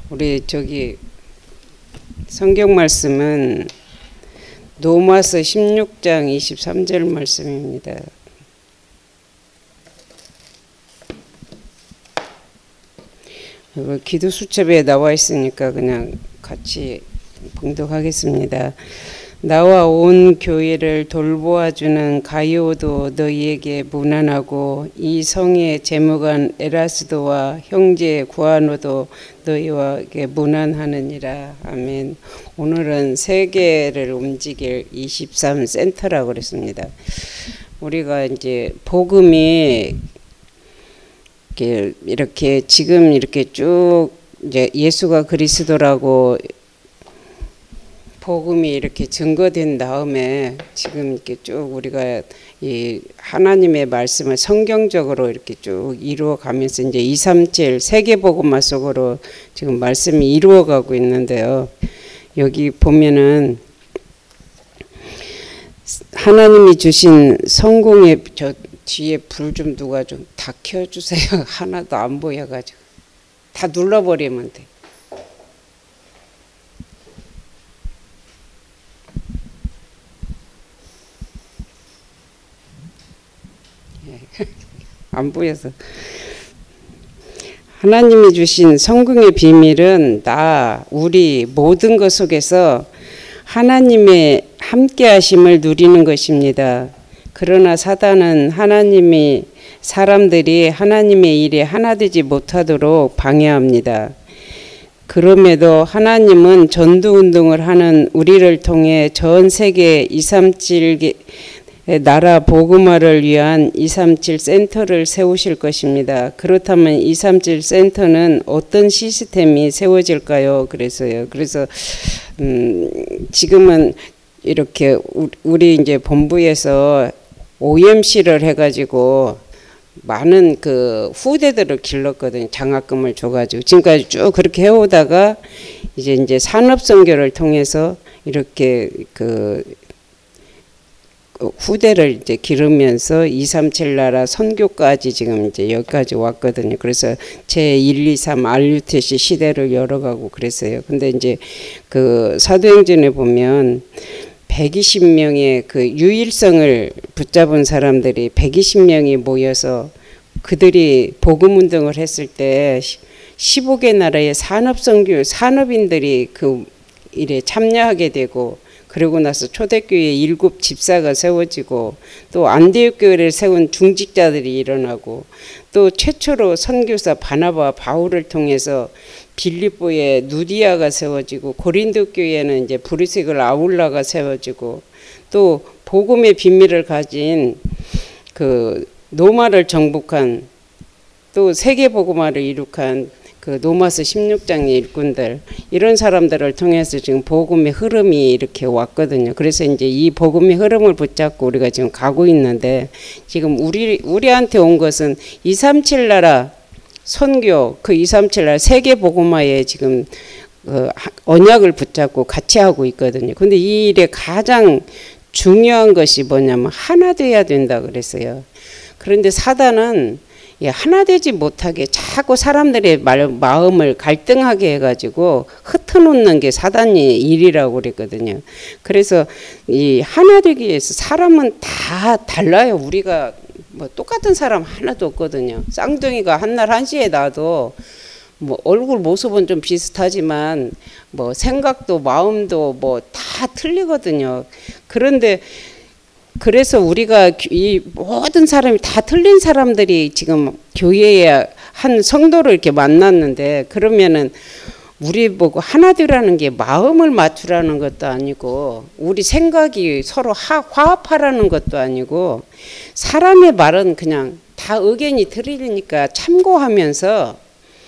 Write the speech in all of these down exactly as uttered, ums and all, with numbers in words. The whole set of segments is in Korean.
우리 저기 성경 말씀은 로마서 십육 장 이십삼 절 말씀입니다. 기도 수첩에 나와 있으니까 그냥 같이 봉독하겠습니다. 나와 온 교회를 돌보아주는 가이오도 너희에게 문안하고 이 성의 재무관 에라스도와 형제 구아노도 너희에게 문안하느니라. 아멘. 오늘은 세계를 움직일 이십삼 센터라고 그랬습니다. 우리가 이제 복음이 이렇게, 이렇게 지금 이렇게 쭉 이제 예수가 그리스도라고 복음이 이렇게 증거된 다음에 지금 이렇게 쭉 우리가 이 하나님의 말씀을 성경적으로 이렇게 쭉 이루어가면서 이제 이백삼십칠 세계 복음화 속으로 지금 말씀이 이루어가고 있는데요. 여기 보면은 하나님이 주신 성공의 저 뒤에 불 좀 누가 좀 다 켜주세요. 하나도 안 보여가지고 다 눌러버리면 돼. 안 보여서. 하나님이 주신 성공의 비밀은 나 우리 모든 것 속에서 하나님의 함께 하심을 누리는 것입니다. 그러나 사단은 하나님이 사람들이 하나님의 일에 하나 되지 못하도록 방해합니다. 그럼에도 하나님은 전도운동을 하는 우리를 통해 전 세계 이백삼십칠 나라 복음화를 위한 이백삼십칠 센터를 세우실 것입니다. 그렇다면 이백삼십칠 센터는 어떤 시스템이 세워질까요? 그래서요. 그래서 음, 지금은 이렇게 우리 이제 본부에서 오엠씨를 해가지고 많은 그 후대들을 길렀거든요. 장학금을 줘가지고 지금까지 쭉 그렇게 해오다가 이제 이제 산업선교를 통해서 이렇게 그 후대를 이제 기르면서 이백삼십칠 나라 선교까지 지금 이제 여기까지 왔거든요. 그래서 제일, 이, 삼 알유티씨 시대를 열어가고 그랬어요. 근데 이제 그 사도행전에 보면 백이십 명의 그 유일성을 붙잡은 사람들이 백이십 명이 모여서 그들이 복음 운동을 했을 때 십오 개 나라의 산업선교 산업인들이 그 일에 참여하게 되고 그러고 나서 초대교회 일곱 집사가 세워지고 또 안디옥 교회를 세운 중직자들이 일어나고 또 최초로 선교사 바나바 바울을 통해서 빌립보에 누디아가 세워지고 고린도 교회는 이제 브리스글 아울라가 세워지고 또 복음의 비밀을 가진 그 노마를 정복한 또 세계 복음화를 이룩한 그 로마서 십육 장의 일꾼들 이런 사람들을 통해서 지금 복음의 흐름이 이렇게 왔거든요. 그래서 이제 이 복음의 흐름을 붙잡고 우리가 지금 가고 있는데 지금 우리 우리한테 온 것은 이백삼십칠 나라 선교 그 이백삼십칠 나라 세계 복음화에 지금 그 언약을 붙잡고 같이 하고 있거든요. 근데 이 일에 가장 중요한 것이 뭐냐면 하나 돼야 된다 그랬어요. 그런데 사단은 하나 되지 못하게 자꾸 사람들의 말, 마음을 갈등하게 해가지고 흩어놓는 게 사단의 일이라고 그랬거든요. 그래서 이 하나 되기 위해서 사람은 다 달라요. 우리가 뭐 똑같은 사람 하나도 없거든요. 쌍둥이가 한날 한시에 나도 뭐 얼굴 모습은 좀 비슷하지만 뭐 생각도 마음도 뭐 다 틀리거든요. 그런데 그래서 우리가 이 모든 사람이 다 틀린 사람들이 지금 교회에 한 성도를 이렇게 만났는데 그러면은 우리 보고 하나 되라는 게 마음을 맞추라는 것도 아니고 우리 생각이 서로 하, 화합하라는 것도 아니고 사람의 말은 그냥 다 의견이 틀리니까 참고하면서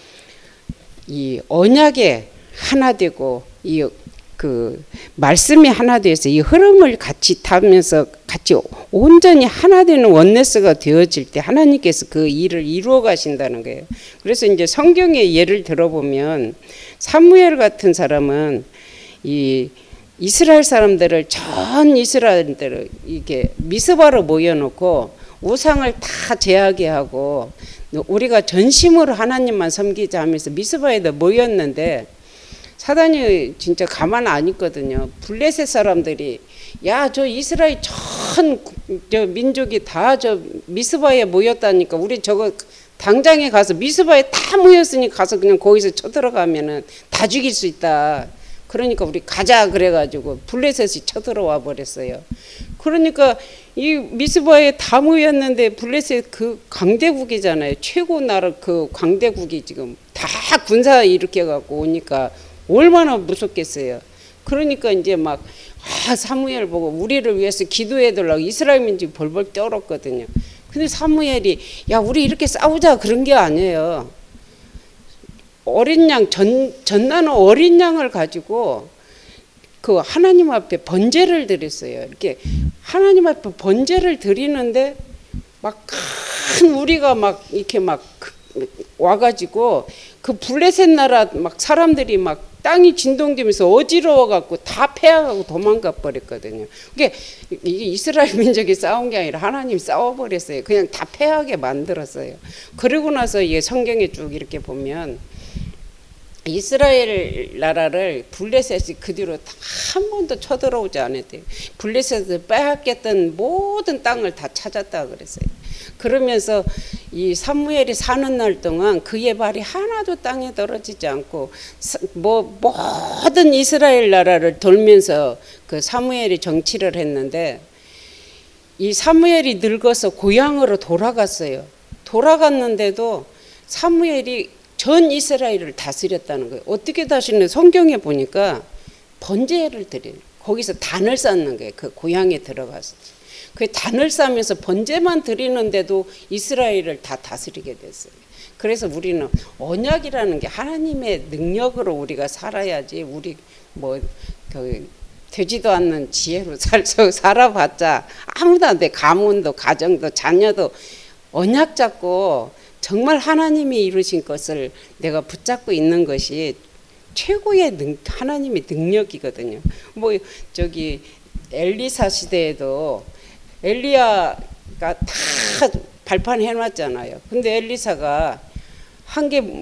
이 언약에 하나 되고 이 그 말씀이 하나 돼서 이 흐름을 같이 타면서 같이 온전히 하나 되는 원네스가 되어질 때 하나님께서 그 일을 이루어 가신다는 거예요. 그래서 이제 성경의 예를 들어보면 사무엘 같은 사람은 이 이스라엘 사람들을 전 이스라엘들을 이게 미스바로 모여놓고 우상을 다 제하게 하고 우리가 전심으로 하나님만 섬기자 하면서 미스바에도 모였는데 사단이 진짜 가만 안 있거든요. 블레셋 사람들이 야, 저 이스라엘 전 저 민족이 다 저 미스바에 모였다니까 우리 저거 당장에 가서 미스바에 다 모였으니 가서 그냥 거기서 쳐들어가면은 다 죽일 수 있다. 그러니까 우리 가자 그래가지고 블레셋이 쳐들어와 버렸어요. 그러니까 이 미스바에 다 모였는데 블레셋 그 강대국이잖아요. 최고 나라 그 강대국이 지금 다 군사 일으켜 갖고 오니까 얼마나 무섭겠어요. 그러니까 이제 막 아, 사무엘 보고 우리를 위해서 기도해달라고 이스라엘 민족이 벌벌 떨었거든요. 근데 사무엘이 야, 우리 이렇게 싸우자 그런 게 아니에요. 어린 양, 전, 전나는 어린 양을 가지고 그 하나님 앞에 번제를 드렸어요. 이렇게 하나님 앞에 번제를 드리는데 막 큰 우리가 막 이렇게 막 와가지고 그 블레셋 나라 막 사람들이 막 땅이 진동되면서 어지러워 갖고 다 패하고 도망가 버렸거든요. 그게 이게 이스라엘 민족이 싸운 게 아니라 하나님이 싸워 버렸어요. 그냥 다 패하게 만들었어요. 그러고 나서 이게 성경에 쭉 이렇게 보면 이스라엘 나라를 블레셋이 그 뒤로 한 번도 쳐들어오지 않았대요. 블레셋을 빼앗겼던 모든 땅을 다 찾았다 그랬어요. 그러면서 이 사무엘이 사는 날 동안 그의 발이 하나도 땅에 떨어지지 않고 뭐 모든 이스라엘 나라를 돌면서 그 사무엘이 정치를 했는데 이 사무엘이 늙어서 고향으로 돌아갔어요. 돌아갔는데도 사무엘이 전 이스라엘을 다스렸다는 거예요. 어떻게 다스리는 성경에 보니까 번제를 드려요. 거기서 단을 쌓는 거예요. 그 고향에 들어가서. 그 단을 쌓으면서 번제만 드리는데도 이스라엘을 다 다스리게 됐어요. 그래서 우리는 언약이라는 게 하나님의 능력으로 우리가 살아야지 우리 뭐 그 되지도 않는 지혜로 살서 살아봤자 아무도 안 돼. 가문도 가정도 자녀도 언약 잡고 정말 하나님이 이루신 것을 내가 붙잡고 있는 것이 최고의 능, 하나님의 능력이거든요. 뭐 저기 엘리사 시대에도 엘리야가 다 발판해 놨잖아요. 근데 엘리사가 한 게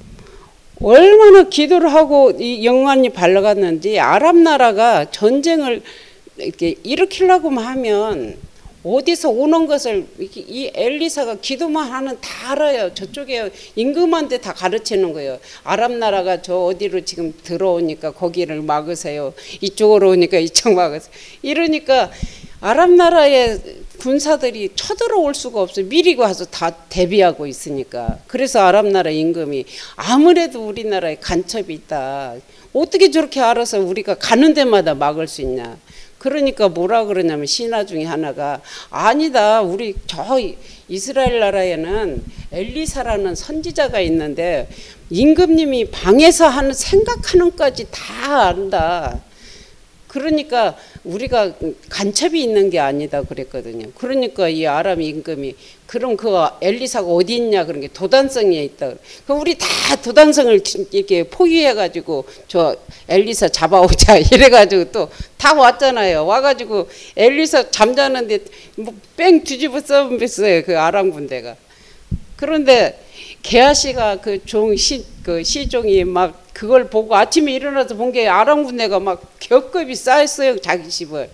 얼마나 기도를 하고 이 영광이 발라갔는지 아람 나라가 전쟁을 이렇게 일으키려고만 하면 어디서 오는 것을 이 엘리사가 기도만 하는 다 알아요. 저쪽에 임금한테 다 가르치는 거예요. 아람 나라가 저 어디로 지금 들어오니까 거기를 막으세요. 이쪽으로 오니까 이쪽 막으세요. 이러니까 아람 나라의 군사들이 쳐들어올 수가 없어요. 미리 가서 다 대비하고 있으니까. 그래서 아람 나라 임금이 아무래도 우리나라에 간첩이 있다. 어떻게 저렇게 알아서 우리가 가는 데마다 막을 수 있냐. 그러니까 뭐라 그러냐면 신하 중에 하나가 아니다. 우리 저 이스라엘 나라에는 엘리사라는 선지자가 있는데 임금님이 방에서 하는 생각하는 것까지 다 안다. 그러니까 우리가 간첩이 있는 게 아니다 그랬거든요. 그러니까 이 아람 임금이 그럼 그 엘리사가 어디 있냐 그런 게 도단성에 있다. 그럼 우리 다 도단성을 이렇게 포위해가지고 저 엘리사 잡아오자 이래가지고 또 다 왔잖아요. 와가지고 엘리사 잠자는데 뭐 뺑 뒤집어 써봤어요. 그 아람 군대가. 그런데 게하시가 그 종 시 그 시종이 막 그걸 보고 아침에 일어나서 본 게 아람 군대가 막 겹겹이 쌓였어요. 자기 집을.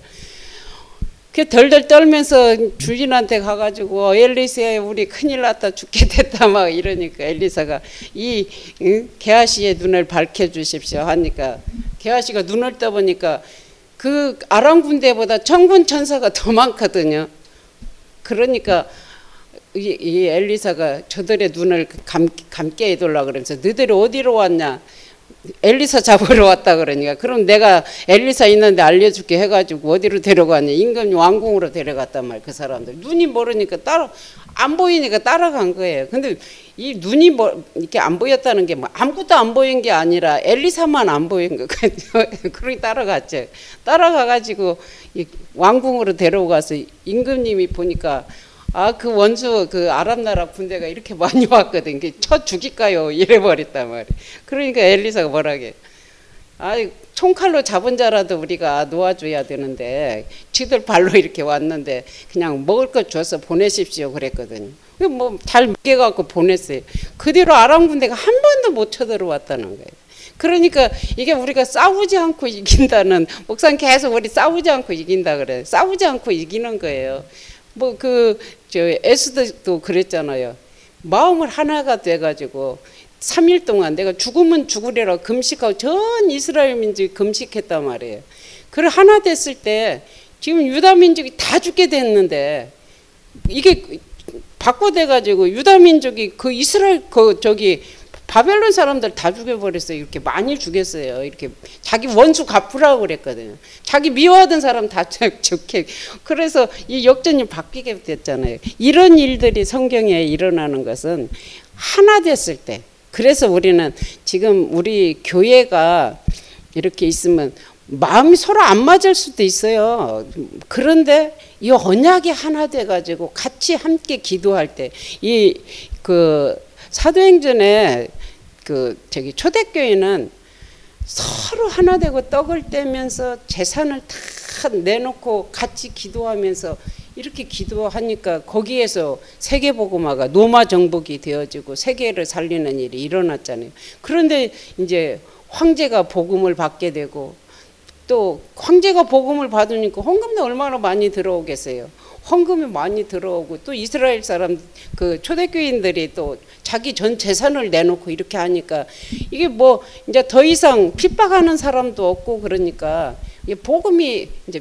그 덜덜 떨면서 주인한테 가가지고 엘리사야 우리 큰일 났다 죽게 됐다 막 이러니까 엘리사가 이 게하시의 눈을 밝혀주십시오 하니까 게하시가 눈을 떠보니까 그 아람 군대보다 천군 천사가 더 많거든요. 그러니까 이, 이 엘리사가 저들의 눈을 감, 감게 해달라 그러면서 너희들이 어디로 왔냐. 엘리사 잡으러 왔다 그러니까 그럼 내가 엘리사 있는데 알려줄게 해가지고 어디로 데려갔냐. 임금 왕궁으로 데려갔단 말이야. 그 사람들 눈이 모르니까 따라 안 보이니까 따라간 거예요. 근데 이 눈이 뭐 이렇게 안 보였다는 게 뭐 아무것도 안 보인 게 아니라 엘리사만 안 보인 거거든요. 그러니 따라갔죠. 따라가가지고 이 왕궁으로 데려가서 임금님이 보니까 아, 그 원수 그 아람 나라 군대가 이렇게 많이 왔거든. 쳐 죽일까요? 이래 버렸단 말이야. 그러니까 엘리사가 뭐라게? 아, 총칼로 잡은 자라도 우리가 놓아줘야 되는데 지들 발로 이렇게 왔는데 그냥 먹을 것 줘서 보내십시오 그랬거든요. 뭐 잘 먹여갖고 보냈어요. 그 뒤로 아람 군대가 한 번도 못 쳐들어왔다는 거예요. 그러니까 이게 우리가 싸우지 않고 이긴다는, 목사님 계속 우리 싸우지 않고 이긴다 그래. 싸우지 않고 이기는 거예요. 뭐 그 저 에스더도 그랬잖아요. 마음을 하나가 돼가지고 삼 일 동안 내가 죽으면 죽으리라 금식하고 전 이스라엘 민족이 금식했단 말이에요. 그래 하나 됐을 때 지금 유다 민족이 다 죽게 됐는데 이게 바꿔돼가지고 유다 민족이 그 이스라엘 그 저기 바벨론 사람들 다 죽여버렸어요. 이렇게 많이 죽였어요. 이렇게 자기 원수 갚으라고 그랬거든요. 자기 미워하던 사람 다 죽게. 그래서 이 역전이 바뀌게 됐잖아요. 이런 일들이 성경에 일어나는 것은 하나 됐을 때. 그래서 우리는 지금 우리 교회가 이렇게 있으면 마음이 서로 안 맞을 수도 있어요. 그런데 이 언약이 하나 돼가지고 같이 함께 기도할 때 이 그 사도행전에 그 저기 초대교회는 서로 하나 되고 떡을 떼면서 재산을 다 내놓고 같이 기도하면서 이렇게 기도하니까 거기에서 세계복음화가 노마 정복이 되어지고 세계를 살리는 일이 일어났잖아요. 그런데 이제 황제가 복음을 받게 되고 또 황제가 복음을 받으니까 헌금도 얼마나 많이 들어오겠어요. 헌금이 많이 들어오고 또 이스라엘 사람 그 초대교인들이 또 자기 전 재산을 내놓고 이렇게 하니까 이게 뭐 이제 더 이상 핍박하는 사람도 없고 그러니까 이 복음이 이제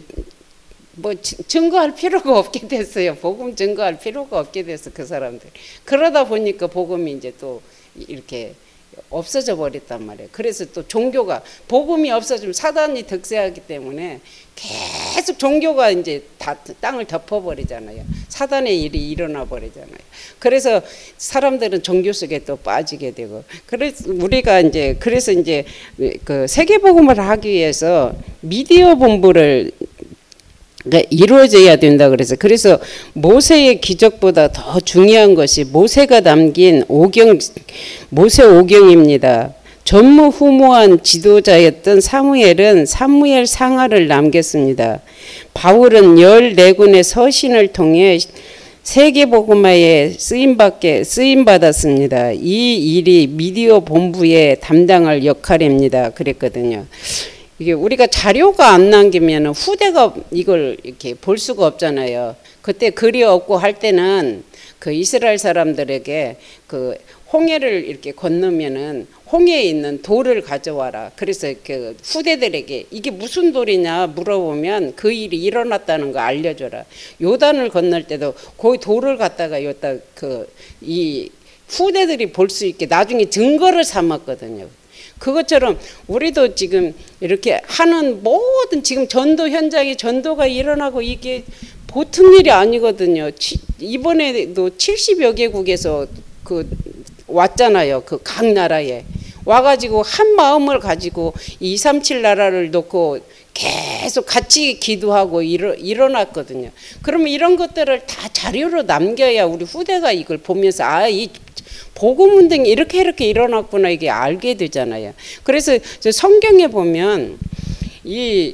뭐 증거할 필요가 없게 됐어요. 복음 증거할 필요가 없게 됐어 그 사람들. 그러다 보니까 복음이 이제 또 이렇게 없어져 버렸단 말이에요. 그래서 또 종교가 복음이 없어지면 사단이 득세하기 때문에 계속 종교가 이제 다 땅을 덮어버리잖아요. 사단의 일이 일어나 버리잖아요. 그래서 사람들은 종교 속에 또 빠지게 되고 그래서 우리가 이제 그래서 이제 그 세계 복음을 하기 위해서 미디어 본부를 이루어져야 된다 그래서 그래서 모세의 기적보다 더 중요한 것이 모세가 남긴 오경 모세 오경입니다. 전무후무한 지도자였던 사무엘은 사무엘 상하를 남겼습니다. 바울은 열네 군의 서신을 통해 세계복음화에 쓰임받게 쓰임받았습니다. 이 일이 미디어 본부의 담당할 역할입니다. 그랬거든요. 이게 우리가 자료가 안 남기면 후대가 이걸 이렇게 볼 수가 없잖아요. 그때 글이 없고 할 때는 그 이스라엘 사람들에게 그 홍해를 이렇게 건너면은 홍해에 있는 돌을 가져와라. 그래서 그 후대들에게 이게 무슨 돌이냐 물어보면 그 일이 일어났다는 거 알려줘라. 요단을 건널 때도 그 돌을 갖다가 여기다 그 이 후대들이 볼 수 있게 나중에 증거를 삼았거든요. 그것처럼 우리도 지금 이렇게 하는 모든 지금 전도 현장에 전도가 일어나고 이게 보통 일이 아니거든요. 이번에도 칠십여 개국에서 그 왔잖아요. 그 각 나라에 와가지고 한 마음을 가지고 이삼칠 나라를 놓고 계속 같이 기도하고 일어, 일어났거든요. 그러면 이런 것들을 다 자료로 남겨야 우리 후대가 이걸 보면서 아, 이 복음 운동이 이렇게 이렇게 일어났구나 이게 알게 되잖아요. 그래서 성경에 보면 이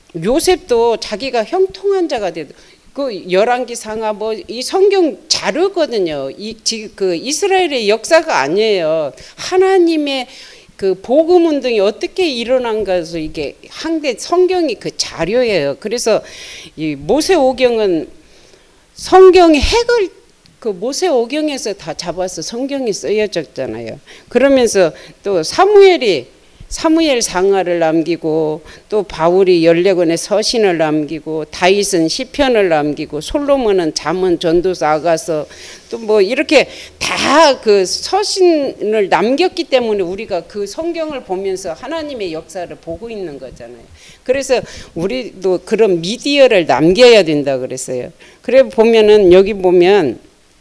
요셉도 자기가 형통한 자가 되도 그 열왕기 상하 뭐 이 성경 자료거든요. 이 그 이스라엘의 역사가 아니에요. 하나님의 그 복음 운동이 어떻게 일어난가서 이게 한데 성경이 그 자료예요. 그래서 이 모세오경은 성경의 핵을 그 모세오경에서 다 잡아서 성경이 쓰여졌잖아요. 그러면서 또 사무엘이 사무엘 상하를 남기고 또 바울이 열네 권의 서신을 남기고 다윗은 시편을 남기고 솔로몬은 잠언 전도서 아가서 또 뭐 이렇게 다 그 서신을 남겼기 때문에 우리가 그 성경을 보면서 하나님의 역사를 보고 있는 거잖아요. 그래서 우리도 그런 미디어를 남겨야 된다 그랬어요. 그래 보면은 여기 보면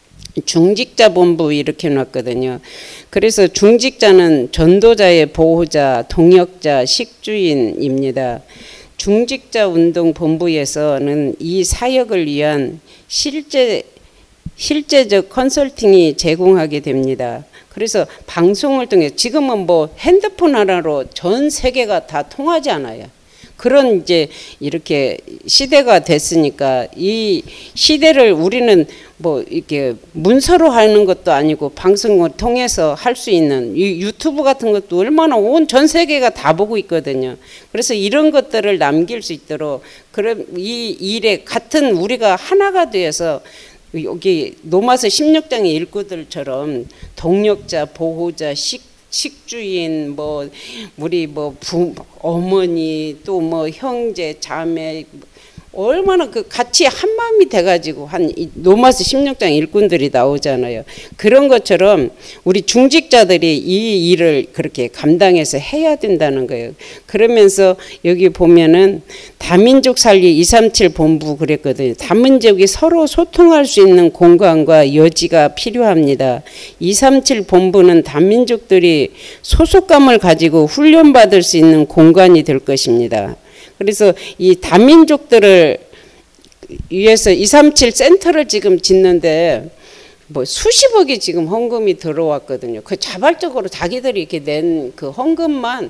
중직자 본부 이렇게 놨거든요. 그래서 중직자는 전도자의 보호자, 동역자, 식주인입니다. 중직자 운동 본부에서는 이 사역을 위한 실제 실제적 컨설팅이 제공하게 됩니다. 그래서 방송을 통해 지금은 뭐 핸드폰 하나로 전 세계가 다 통하지 않아요. 그런 이제 이렇게 시대가 됐으니까 이 시대를 우리는 뭐 이렇게 문서로 하는 것도 아니고 방송을 통해서 할 수 있는 이 유튜브 같은 것도 얼마나 온 전 세계가 다 보고 있거든요. 그래서 이런 것들을 남길 수 있도록 그런 이 일에 같은 우리가 하나가 되어서 여기 로마서 십육 장의 일꾼들처럼 동력자, 보호자, 식 식주인, 뭐 우리 뭐 부, 어머니 또 뭐 형제, 자매 얼마나 그 같이 한 마음이 돼가지고 한 로마서 십육 장 일꾼들이 나오잖아요. 그런 것처럼 우리 중직자들이 이 일을 그렇게 감당해서 해야 된다는 거예요. 그러면서 여기 보면은 다민족 살리 이삼칠 본부 그랬거든요. 다민족이 서로 소통할 수 있는 공간과 여지가 필요합니다. 이삼칠 본부는 다민족들이 소속감을 가지고 훈련받을 수 있는 공간이 될 것입니다. 그래서 이 다민족들을 위해서 이삼칠 센터를 지금 짓는데 뭐 수십억이 지금 헌금이 들어왔거든요. 그 자발적으로 자기들이 이렇게 낸 그 헌금만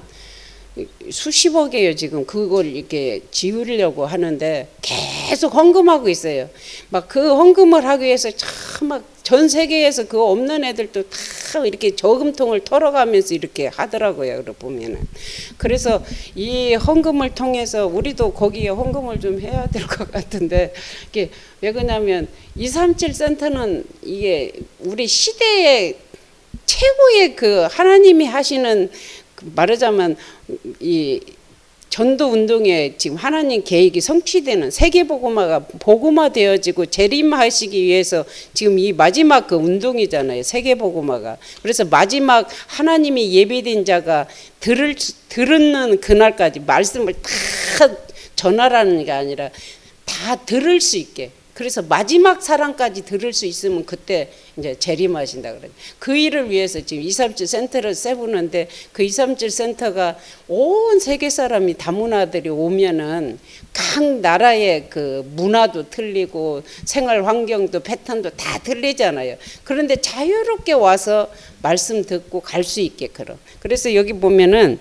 수십억이에요. 지금 그걸 이렇게 지으려고 하는데 계속 헌금하고 있어요. 막 그 헌금을 하기 위해서 참 막 전 세계에서 그거 없는 애들도 다 이렇게 저금통을 털어가면서 이렇게 하더라고요. 그러 보면은. 그래서 이 헌금을 통해서 우리도 거기에 헌금을 좀 해야 될 것 같은데 이게 왜 그러냐면 이삼칠 센터는 이게 우리 시대의 최고의 그 하나님이 하시는 말하자면 이 전도 운동에 지금 하나님 계획이 성취되는 세계 복음화가 복음화 되어지고 재림하시기 위해서 지금 이 마지막 그 운동이잖아요. 세계 복음화가. 그래서 마지막 하나님이 예비된 자가 들을 듣는 그날까지 말씀을 다 전하라는 게 아니라 다 들을 수 있게. 그래서 마지막 사랑까지 들을 수 있으면 그때 이제 재림하신다 그래요. 그 일을 위해서 지금 이삼칠 센터를 세우는데 그 이삼칠 센터가 온 세계 사람이 다문화들이 오면은 각 나라의 그 문화도 틀리고 생활 환경도 패턴도 다 틀리잖아요. 그런데 자유롭게 와서 말씀 듣고 갈 수 있게 그런. 그래서 여기 보면은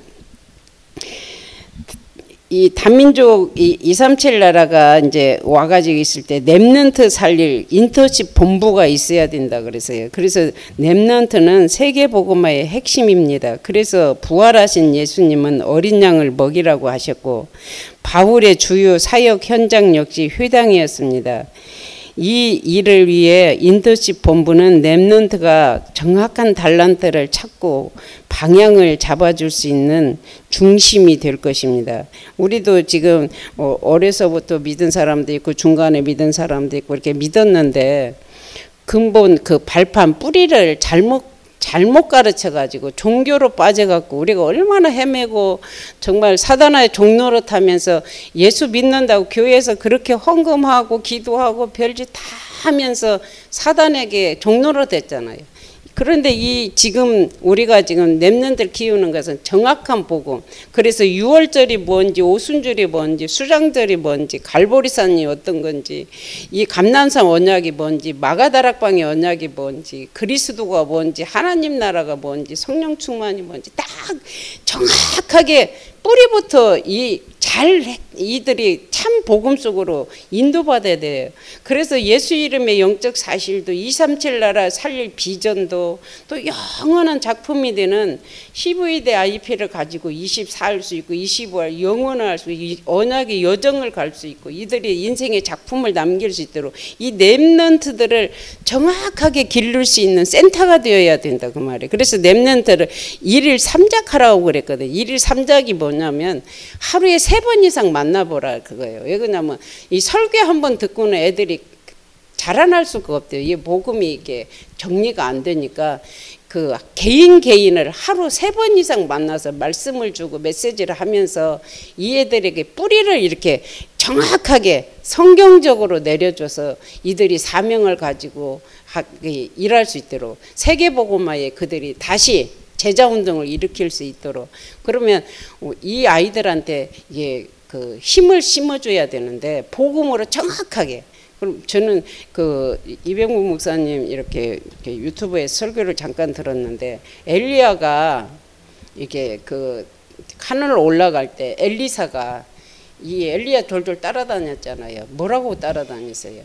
이 다민족 이 이삼칠 나라가 이제 와가지고 있을 때 렘넌트 살릴 인터십 본부가 있어야 된다 그래서요. 그래서 렘넌트는 세계 복음화의 핵심입니다. 그래서 부활하신 예수님은 어린 양을 먹이라고 하셨고 바울의 주요 사역 현장 역시 회당이었습니다. 이 일을 위해 인터십 본부는 렘넌트가 정확한 달란트를 찾고 방향을 잡아줄 수 있는 중심이 될 것입니다. 우리도 지금 어려서부터 믿은 사람도 있고 중간에 믿은 사람도 있고 이렇게 믿었는데 근본 그 발판 뿌리를 잘못 잘못 가르쳐가지고 종교로 빠져갖고 우리가 얼마나 헤매고 정말 사단의 종노릇 하면서 예수 믿는다고 교회에서 그렇게 헌금하고 기도하고 별짓 다 하면서 사단에게 종노릇 했잖아요. 그런데 이 지금 우리가 지금 렘넌트를 키우는 것은 정확한 복음. 그래서 유월절이 뭔지 오순절이 뭔지 수장절이 뭔지 갈보리산이 어떤 건지 이 감람산 언약이 뭔지 마가다락방의 언약이 뭔지 그리스도가 뭔지 하나님 나라가 뭔지 성령 충만이 뭔지 딱 정확하게 뿌리부터 이 잘 이들이 참 복음 속으로 인도받아야 돼요. 그래서 예수 이름의 영적 사실도 이삼칠 나라 살릴 비전도 또 영원한 작품이 되는 씨브이디 아이피를 가지고 이십사 할 수 있고 이십오 할 영원할 수 있고 언약의 여정을 갈 수 있고 이들이 인생의 작품을 남길 수 있도록 이 렘넌트들을 정확하게 기를 수 있는 센터가 되어야 된다 그 말이에요. 그래서 렘넌트를 일일 삼작하라고 그랬거든요. 일일 삼작이 뭐냐면 하루에 세 번 이상 만나보라 그거예요. 왜 그러냐면 이 설교 한 번 듣고는 애들이 자라날 수가 없대요. 이 복음이 이게 정리가 안 되니까 그 개인 개인을 하루 세 번 이상 만나서 말씀을 주고 메시지를 하면서 이 애들에게 뿌리를 이렇게 정확하게 성경적으로 내려줘서 이들이 사명을 가지고 일할 수 있도록 세계복음화에 그들이 다시 제자운동을 일으킬 수 있도록 그러면 이 아이들한테 예, 그 힘을 심어줘야 되는데 복음으로 정확하게 그럼 저는 그 이병국 목사님 이렇게, 이렇게 유튜브에 설교를 잠깐 들었는데 엘리야가 이게 그 하늘 올라갈 때 엘리사가 이 엘리야 돌돌 따라다녔잖아요. 뭐라고 따라다녔어요?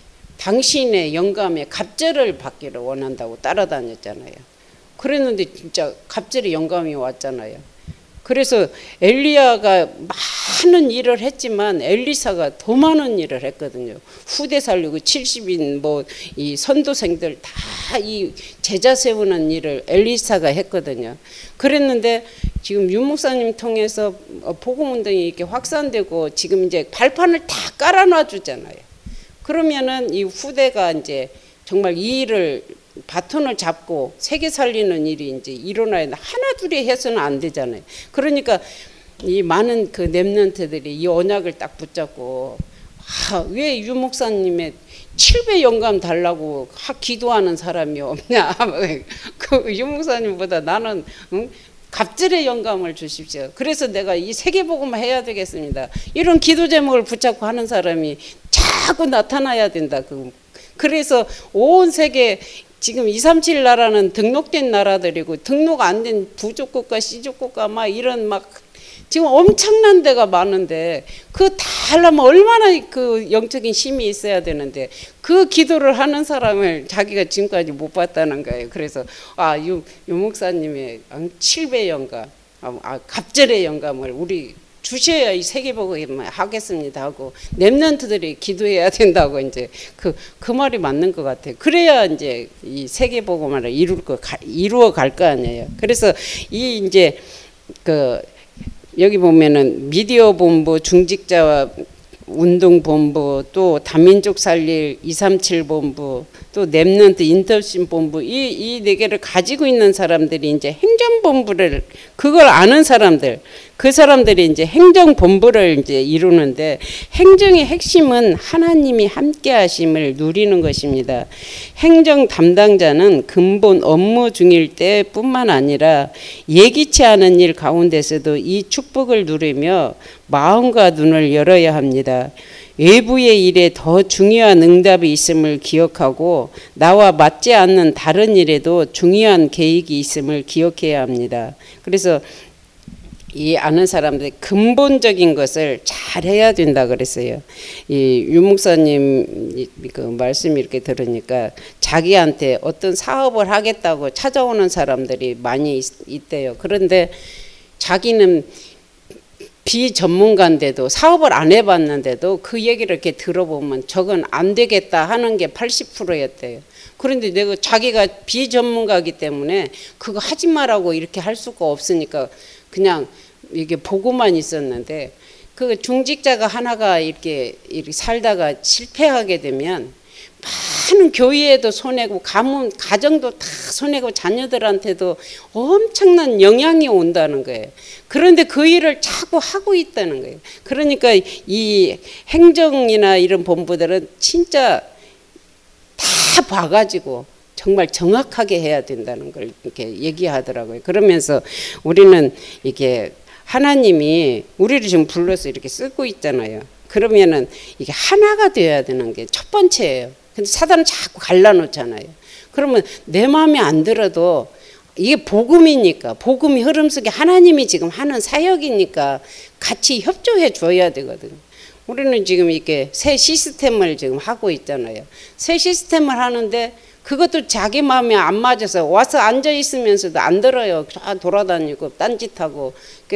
당신의 영감에 갑절을 받기를 원한다고 따라다녔잖아요. 그랬는데 진짜 갑절의 영감이 왔잖아요. 그래서 엘리야가 많은 일을 했지만 엘리사가 더 많은 일을 했거든요. 후대 살리고 칠십 인 뭐 이 선도생들 다 이 제자 세우는 일을 엘리사가 했거든요. 그랬는데 지금 유 목사님 통해서 복음 운동이 이렇게 확산되고 지금 이제 발판을 다 깔아놔 주잖아요. 그러면은 이 후대가 이제 정말 이 일을 바톤을 잡고 세계 살리는 일이 이제 일어나야 돼. 하나 둘이 해서는 안 되잖아요. 그러니까 이 많은 그 렘넌트들이 이 언약을 딱 붙잡고 아, 왜 유 목사님의 칠 배 영감 달라고 하, 기도하는 사람이 없냐. 그 유 목사님보다 나는 응? 갑절의 영감을 주십시오. 그래서 내가 이 세계복음을 해야 되겠습니다. 이런 기도 제목을 붙잡고 하는 사람이 자꾸 나타나야 된다. 그 그래서 온 세계 지금 이삼칠 나라는 등록된 나라들이고 등록 안 된 부족국가 C족국가 막 이런 막 지금 엄청난 데가 많은데 그 다 하려면 얼마나 그 영적인 힘이 있어야 되는데 그 기도를 하는 사람을 자기가 지금까지 못 봤다는 거예요. 그래서 아, 유, 유 목사님의 칠 배 영감, 아, 갑절의 영감을 우리 주셔야 이 세계복음 하겠습니다 하고 렘넌트들이 기도해야 된다고 이제 그, 그 말이 맞는 것 같아요. 그래야 이제 이 세계복음을 이룰 거 이루어 갈 거 아니에요. 그래서 이 이제 그 여기 보면은 미디어 본부, 중직자와 운동본부, 또 다민족 살릴 이삼칠 본부, 또 렘넌트 인터신 본부, 이 이 네 개를 가지고 있는 사람들이 이제 행정본부를 그걸 아는 사람들, 그 사람들이 이제 행정본부를 이제 이루는데 행정의 핵심은 하나님이 함께하심을 누리는 것입니다. 행정 담당자는 근본 업무 중일 때뿐만 아니라 예기치 않은 일 가운데서도 이 축복을 누리며 마음과 눈을 열어야 합니다. 외부의 일에 더 중요한 응답이 있음을 기억하고 나와 맞지 않는 다른 일에도 중요한 계획이 있음을 기억해야 합니다. 그래서 이 아는 사람들이 근본적인 것을 잘 해야 된다 그랬어요. 이 유 목사님 그 말씀 이렇게 들으니까 자기한테 어떤 사업을 하겠다고 찾아오는 사람들이 많이 있, 있대요. 그런데 자기는 비전문가인데도 사업을 안 해봤는데도 그 얘기를 이렇게 들어보면 저건 안 되겠다 하는 게 팔십 퍼센트였대요. 그런데 내가 자기가 비전문가이기 때문에 그거 하지 말라고 이렇게 할 수가 없으니까 그냥 이게 보고만 있었는데 그 중직자가 하나가 이렇게, 이렇게 살다가 실패하게 되면 많은 교회에도 손해고 가문 가정도 다 손해고 자녀들한테도 엄청난 영향이 온다는 거예요. 그런데 그 일을 자꾸 하고 있다는 거예요. 그러니까 이 행정이나 이런 본부들은 진짜 다 봐가지고 정말 정확하게 해야 된다는 걸 이렇게 얘기하더라고요. 그러면서 우리는 이게 하나님이 우리를 지금 불러서 이렇게 쓰고 있잖아요. 그러면은 이게 하나가 되어야 되는 게 첫 번째예요. 근데 사단은 자꾸 갈라놓잖아요. 그러면 내 마음에 안 들어도 이게 복음이니까 복음이 흐름 속에 하나님이 지금 하는 사역이니까 같이 협조해 줘야 되거든요. 우리는 지금 이렇게 새 시스템을 지금 하고 있잖아요. 새 시스템을 하는데 그것도 자기 마음에 안 맞아서 와서 앉아 있으면서도 안 들어요. 돌아다니고 딴짓하고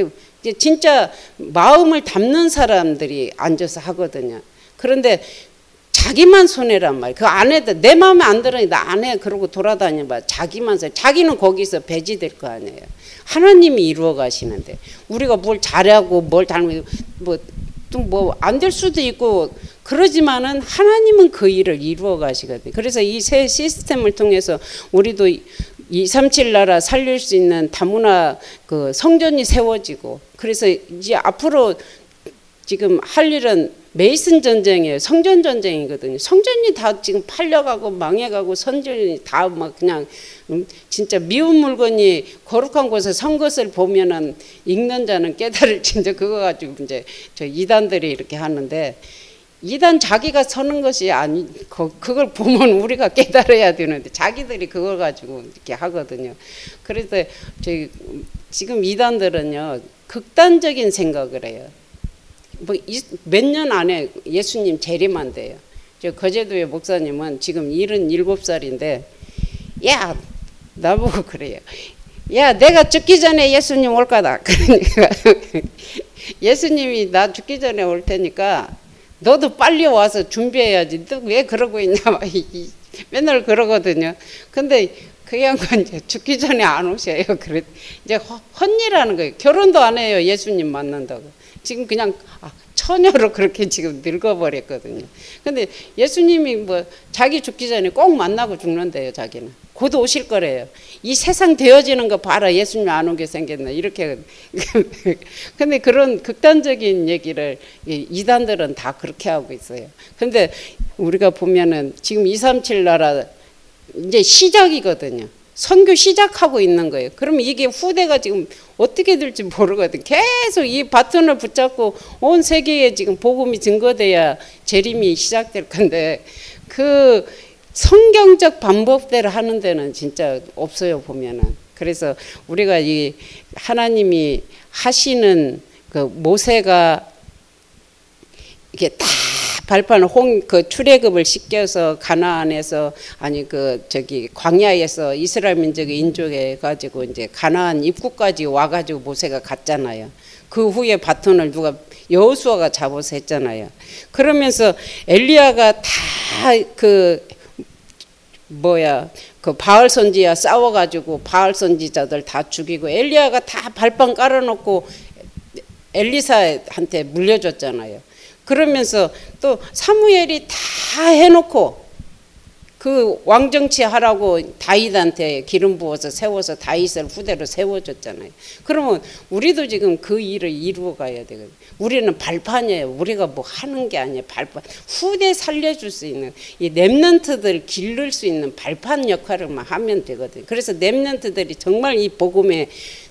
진짜 마음을 담는 사람들이 앉아서 하거든요. 그런데 자기만 손해란 말이에요. 그 안에도 내 마음에 안 들으니 나 안 해 그러고 돌아다녀봐. 자기만 손해. 자기는 거기서 배제될 거 아니에요. 하나님이 이루어 가시는데 우리가 뭘 잘하고 뭘 잘못 뭐 또 뭐 안 될 수도 있고 그러지만은 하나님은 그 일을 이루어 가시거든요. 그래서 이 새 시스템을 통해서 우리도 이삼칠 나라 살릴 수 있는 다문화 그 성전이 세워지고 그래서 이제 앞으로 지금 할 일은 메이슨 전쟁이에요. 성전 전쟁이거든요. 성전이 다 지금 팔려가고 망해가고 선전이 다 막 그냥 음, 진짜 미운 물건이 거룩한 곳에 선 것을 보면은 읽는 자는 깨달을 진짜 그거 가지고 이제 저 이단들이 이렇게 하는데 이단 자기가 서는 것이 아니, 그걸 보면 우리가 깨달아야 되는데 자기들이 그걸 가지고 이렇게 하거든요. 그래서 저희 지금 이단들은요 극단적인 생각을 해요. 뭐 몇 년 안에 예수님 재림한대요. 저 거제도의 목사님은 지금 일흔일곱 살인데 야 나보고 그래요. 야 내가 죽기 전에 예수님 올 거다. 그러니까 예수님이 나 죽기 전에 올 테니까 너도 빨리 와서 준비해야지. 너 왜 그러고 있냐 맨날 그러거든요. 근데 그 양반 이제 죽기 전에 안 오셔요. 그래 이제 헛일하는 거예요. 결혼도 안 해요. 예수님 만난다고. 지금 그냥 아, 처녀로 그렇게 지금 늙어버렸거든요. 근데 예수님이 뭐 자기 죽기 전에 꼭 만나고 죽는데요. 자기는 곧 오실 거래요. 이 세상 되어지는 거 봐라. 예수님 안 오게 생겼네. 이렇게. 근데 그런 극단적인 얘기를 이단들은 다 그렇게 하고 있어요. 근데 우리가 보면은 지금 이삼칠 나라 이제 시작이거든요. 선교 시작하고 있는 거예요. 그러면 이게 후대가 지금 어떻게 될지 모르거든. 계속 이 바톤을 붙잡고 온 세계에 지금 복음이 증거돼야 재림이 시작될 건데 그 성경적 방법대로 하는 데는 진짜 없어요 보면은. 그래서 우리가 이 하나님이 하시는 그 모세가 이게 다 발판 홍 그 출애굽을 시켜서 가나안에서 아니 그 저기 광야에서 이스라엘 민족의 인족해 가지고 이제 가나안 입구까지 와가지고 모세가 갔잖아요. 그 후에 바톤을 누가 여호수아가 잡아서 했잖아요. 그러면서 엘리야가 다 그 뭐야 그 바알 선지야 싸워가지고 바알 선지자들 다 죽이고 엘리야가 다 발판 깔아놓고 엘리사한테 물려줬잖아요. 그러면서 또 사무엘이 다 해놓고 그 왕정치 하라고 다윗한테 기름 부어서 세워서 다윗을 후대로 세워줬잖아요. 그러면 우리도 지금 그 일을 이루어 가야 되거든요. 우리는 발판이에요. 우리가 뭐 하는 게 아니에요. 발판. 후대 살려줄 수 있는 이 렘넌트들 기를 수 있는 발판 역할을만 하면 되거든요. 그래서 렘넌트들이 정말 이 복음에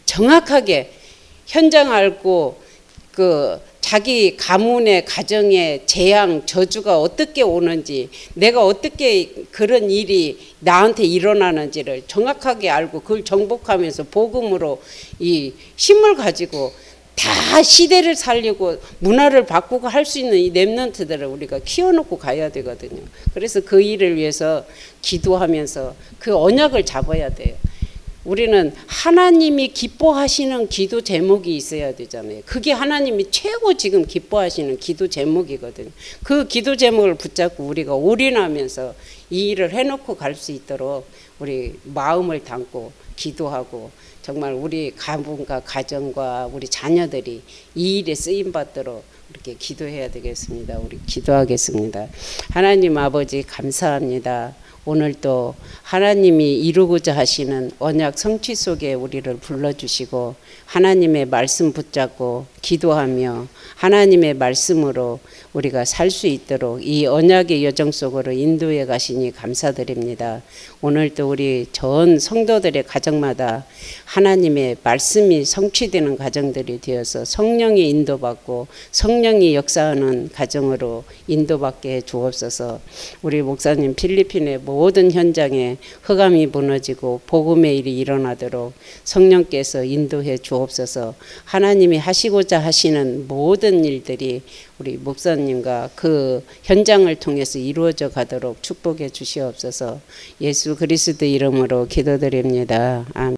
정확하게 현장 알고 그 자기 가문의 가정의 재앙 저주가 어떻게 오는지 내가 어떻게 그런 일이 나한테 일어나는지를 정확하게 알고 그걸 정복하면서 복음으로 이 힘을 가지고 다 시대를 살리고 문화를 바꾸고 할 수 있는 이 렘넌트들을 우리가 키워놓고 가야 되거든요. 그래서 그 일을 위해서 기도하면서 그 언약을 잡아야 돼요. 우리는 하나님이 기뻐하시는 기도 제목이 있어야 되잖아요. 그게 하나님이 최고 지금 기뻐하시는 기도 제목이거든요. 그 기도 제목을 붙잡고 우리가 올인하면서 이 일을 해놓고 갈 수 있도록 우리 마음을 담고 기도하고 정말 우리 가문과 가정과 우리 자녀들이 이 일에 쓰임받도록 이렇게 기도해야 되겠습니다. 우리 기도하겠습니다. 하나님 아버지 감사합니다. 오늘도 하나님이 이루고자 하시는 언약 성취 속에 우리를 불러주시고 하나님의 말씀 붙잡고 기도하며 하나님의 말씀으로 우리가 살 수 있도록 이 언약의 여정 속으로 인도해 가시니 감사드립니다. 오늘도 우리 전 성도들의 가정마다 하나님의 말씀이 성취되는 가정들이 되어서 성령이 인도받고 성령이 역사하는 가정으로 인도받게 해 주옵소서. 우리 목사님 필리핀의 모든 현장에 흑암이 무너지고 복음의 일이 일어나도록 성령께서 인도해 주옵소서. 하나님이 하시고자 하시는 모든 일들이 우리 목사님과 그 현장을 통해서 이루어져 가도록 축복해 주시옵소서. 예수 그리스도 이름으로 기도드립니다. 아멘.